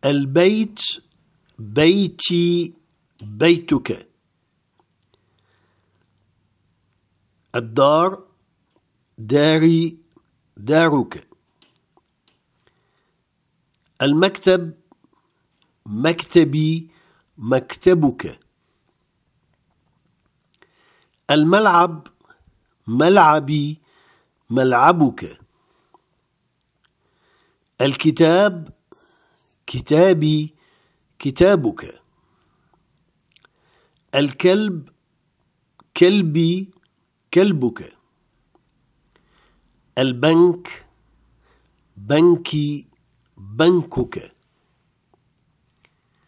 البيت بيتي بيتك. الدار داري دارك. المكتب مكتبي مكتبك. الملعب ملعبي ملعبك. الكتاب كتابي كتابك. الكلب كلبي كلبك. البنك بنكي بنكك.